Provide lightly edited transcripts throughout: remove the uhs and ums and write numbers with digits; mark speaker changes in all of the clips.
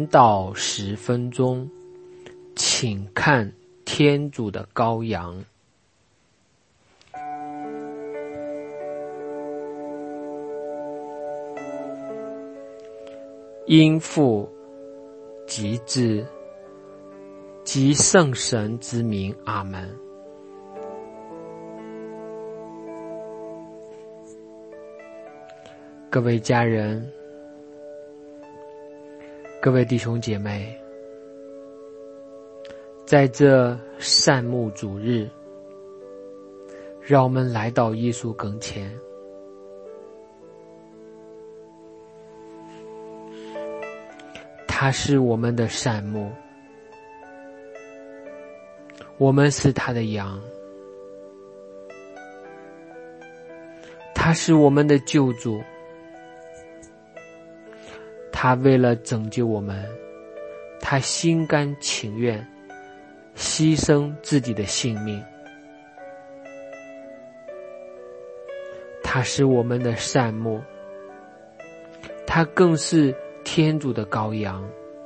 Speaker 1: 到10分钟，请看天主的羔羊。因父及子及圣神之名，阿们。各位家人，各位弟兄姐妹，在这善牧主日，让我们来到耶稣跟前，他是我们的善牧，我们是他的羊，他是我们的救主，他为了拯救我们，他心甘情愿牺牲自己的性命。他是我们的善牧，他更是天主的羔羊。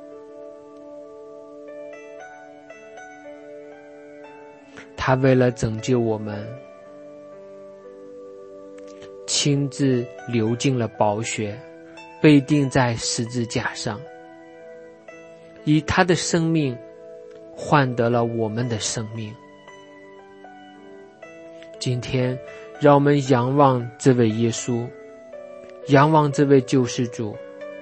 Speaker 1: 他为了拯救我们，亲自流尽了宝血，被钉在十字架上，以他的生命换得了我们的生命。今天让我们仰望这位耶稣，仰望这位救世主。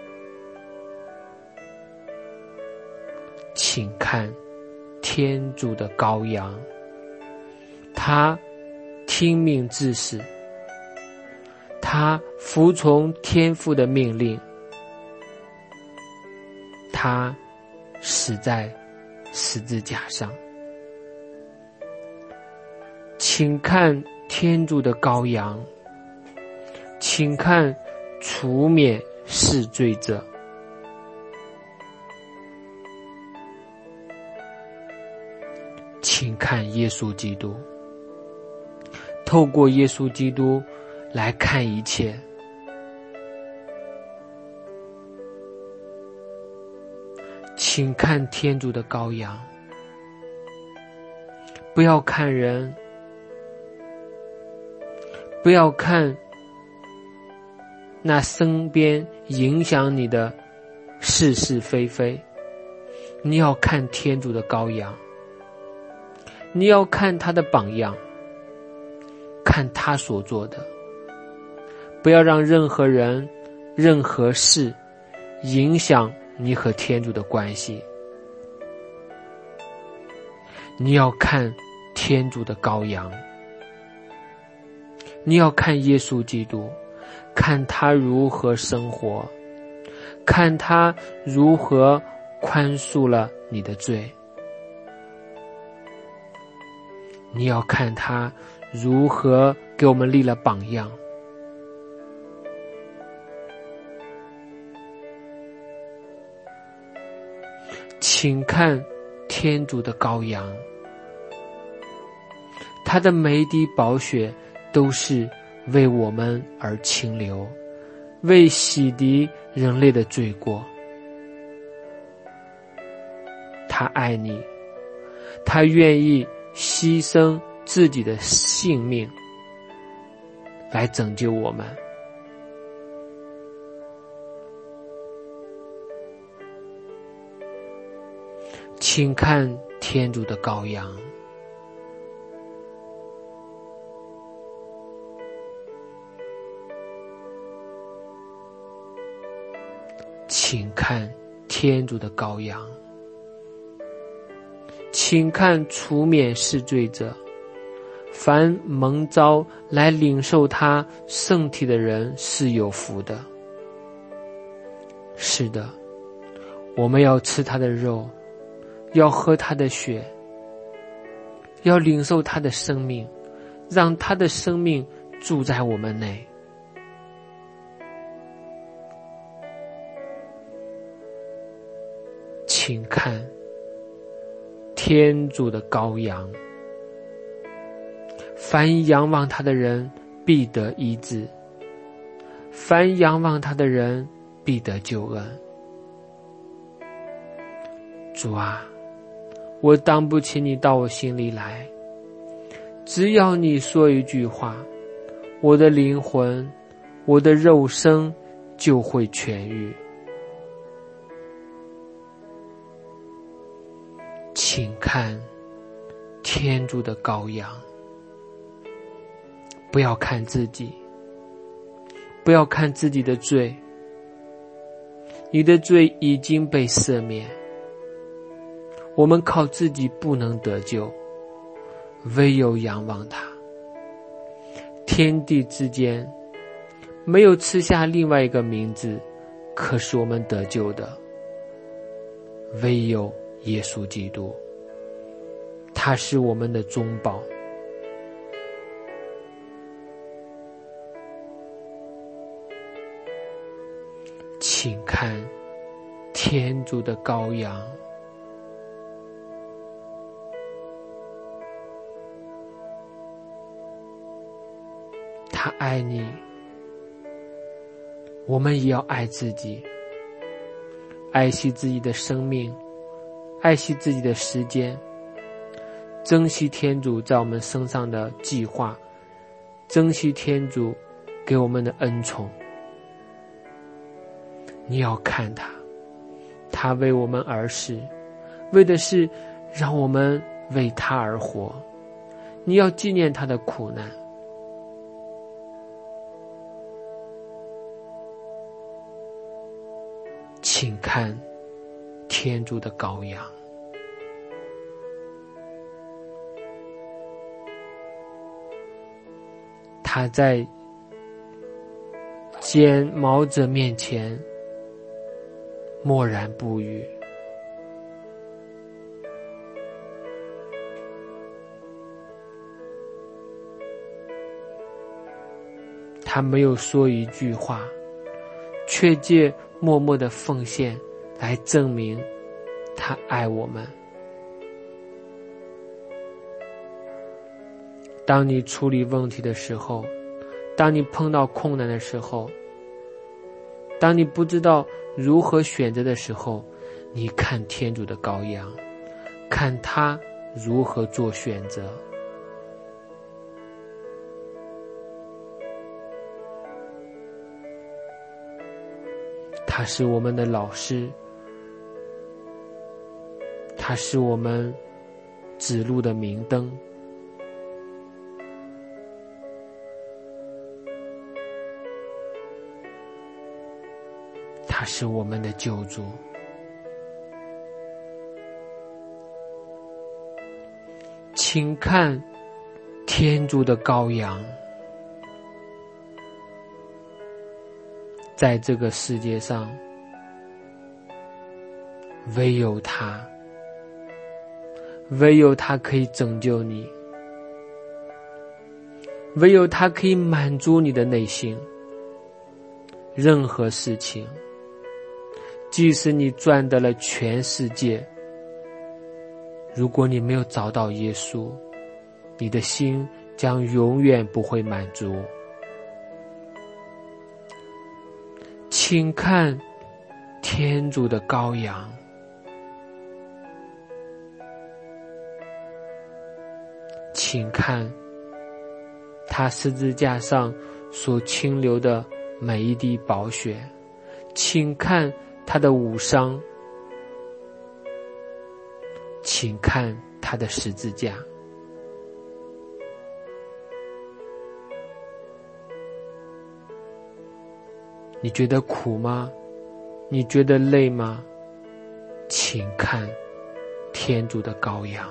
Speaker 1: 请看天主的羔羊，他听命至死，他服从天父的命令，他死在十字架上。请看天主的羔羊，请看除免世罪者。请看耶稣基督，透过耶稣基督来看一切。请看天主的羔羊，不要看人，不要看那身边影响你的是是非非，你要看天主的羔羊，你要看他的榜样，看他所做的，不要让任何人任何事影响你和天主的关系。你要看天主的羔羊，你要看耶稣基督，看他如何生活，看他如何宽恕了你的罪。你要看他如何给我们立了榜样。请看天主的羔羊，他的每一滴宝血都是为我们而倾流，为洗涤人类的罪过。他爱你，他愿意牺牲自己的性命来拯救我们。请看天主的羔羊，请看天主的羔羊，请看除免世罪者。凡蒙召来领受他圣体的人是有福的。是的，我们要吃他的肉，要喝他的血，要领受他的生命，让他的生命住在我们内。请看天主的羔羊，凡仰望他的人必得医治，凡仰望他的人必得救恩。 主啊，我当不起你到我心里来，只要你说一句话，我的灵魂，我的肉身就会痊愈。请看天主的羔羊，不要看自己，不要看自己的罪，你的罪已经被赦免，我们靠自己不能得救，唯有仰望他。天地之间没有赐下另外一个名字可使我们得救的，唯有耶稣基督，他是我们的中保。请看天主的羔羊，他爱你，我们也要爱自己，爱惜自己的生命，爱惜自己的时间，珍惜天主在我们身上的计划，珍惜天主给我们的恩宠。你要看他，他为我们而死，为的是让我们为他而活。你要纪念他的苦难。请看天主的羔羊，他在剪毛者面前默然不语，他没有说一句话，却借默默的奉献来证明他爱我们。当你处理问题的时候，当你碰到困难的时候，当你不知道如何选择的时候，你看天主的羔羊，看他如何做选择。他是我们的老师，他是我们指路的明灯，他是我们的救主。请看天主的羔羊，在这个世界上，唯有他，唯有他可以拯救你，唯有他可以满足你的内心。任何事情，即使你赚得了全世界，如果你没有找到耶稣，你的心将永远不会满足。请看天主的羔羊，请看他十字架上所倾流的每一滴宝血，请看他的五伤，请看他的十字架。你觉得苦吗？你觉得累吗？请看天主的羔羊。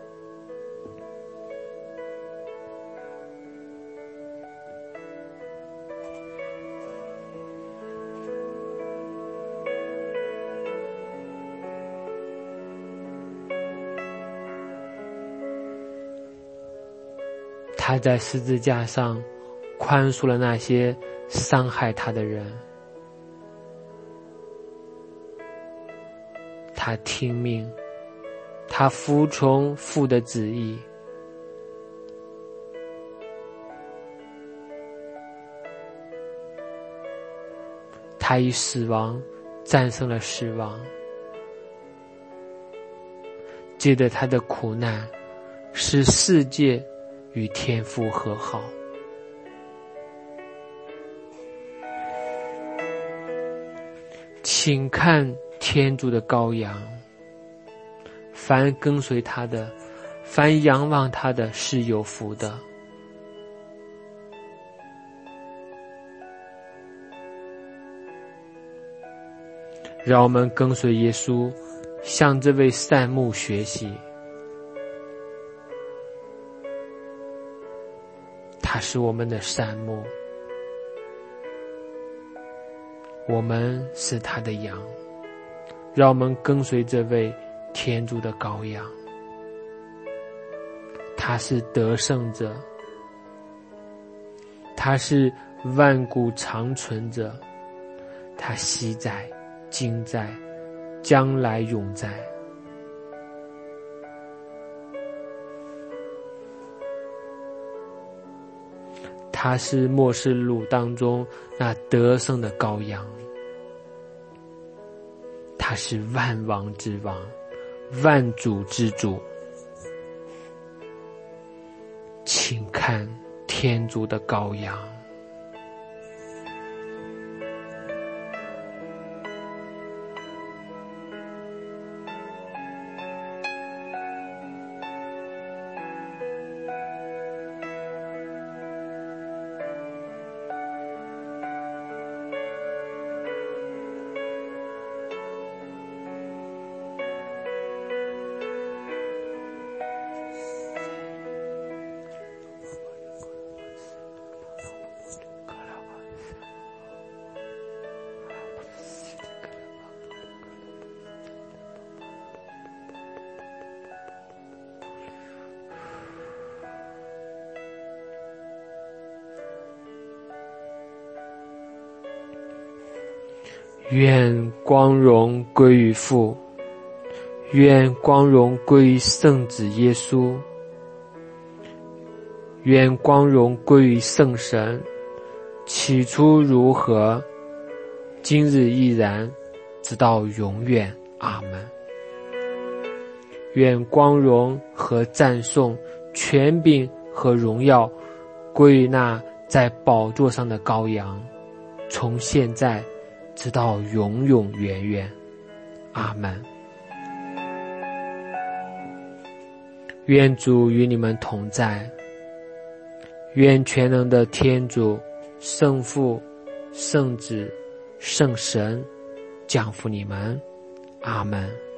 Speaker 1: 他在十字架上宽恕了那些伤害他的人，他听命，他服从父的旨意，他以死亡战胜了死亡， 借着他的苦难，使世界与天父和好。请看天主的羔羊，凡跟随他的，凡仰望他的，是有福的。让我们跟随耶稣，向这位善牧学习。他是我们的善牧，我们是他的羊。让我们跟随这位天主的羔羊，他是得胜者，他是万古长存者，他昔在，今在，将来永在。他是末世录当中那得胜的羔羊，他是万王之王，万主之主。请看天主的羔羊。愿光荣归于父，愿光荣归于圣子耶稣，愿光荣归于圣神，起初如何，今日依然，直到永远。阿们。愿光荣和赞颂、权柄和荣耀归于那在宝座上的羔羊，从现在直到永永远远。阿们。愿主与你们同在，愿全能的天主、圣父、圣子、圣神降福你们。阿们。